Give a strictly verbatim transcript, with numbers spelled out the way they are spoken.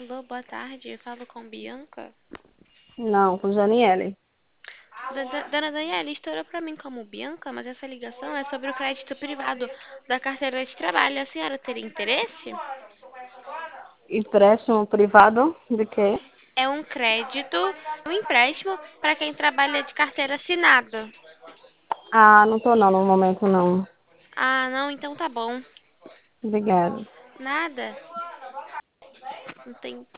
Alô, boa tarde. Eu falo com Bianca. Não, com Janiele. Da- da- Dona Daniela, estourou pra mim como Bianca, mas essa ligação é sobre o crédito privado da carteira de trabalho. A senhora teria interesse? Empréstimo privado de quê? É um crédito, um empréstimo para quem trabalha de carteira assinada. Ah, não tô não, no momento não. Ah, não, então tá bom. Obrigada. Nada. Não tem